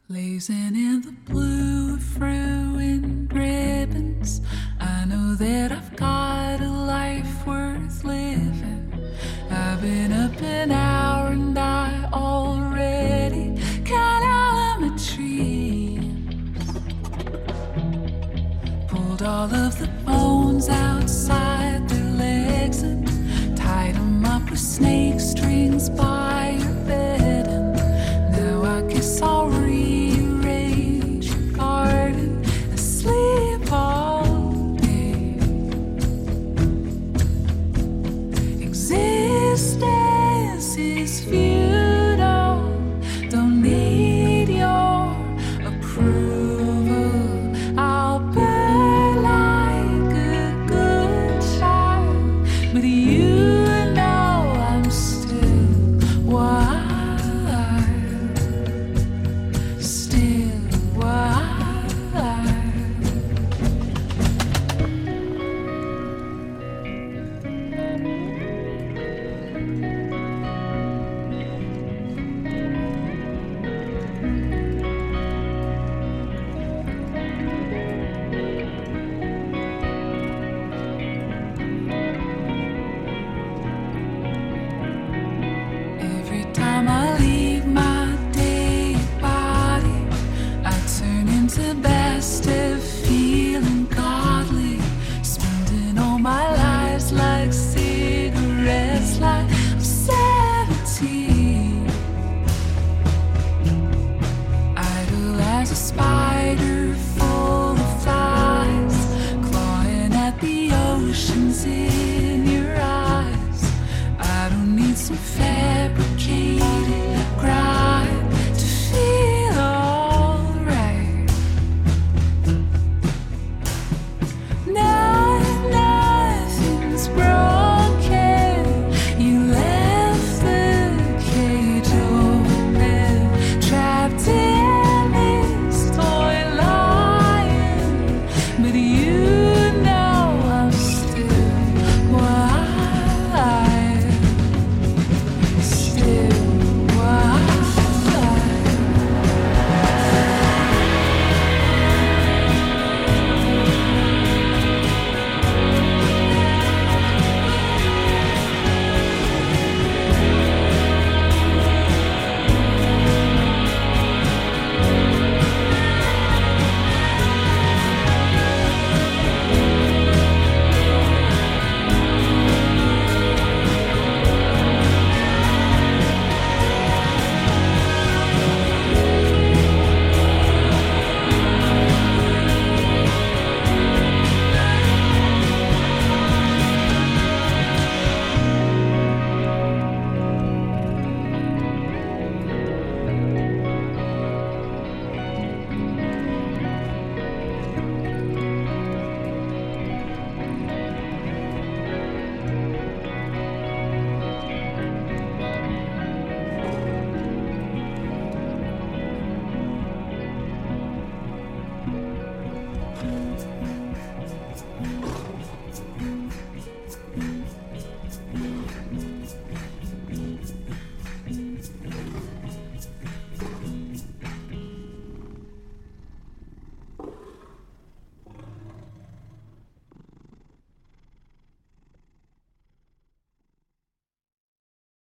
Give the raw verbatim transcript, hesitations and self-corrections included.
Blazing in the blue of ruined ribbons, I know that I've got a life worth living. I've been up an hour and I already cut out my dreams. Pulled all of the bones outside their legs and tied them up with snake strings by your bed. And now I guess I'll rearrange your garden and sleep all day. Existence is futile, don't need your approval. I'll burn like a good child, but you know I'm still wild, still wild. Every time I leave my day body, I turn into best of feeling godly, spending all my lives like cigarettes, like I'm seventeen. Idle as a spider full of flies, clawing at the oceans in your eyes. I don't need some fancy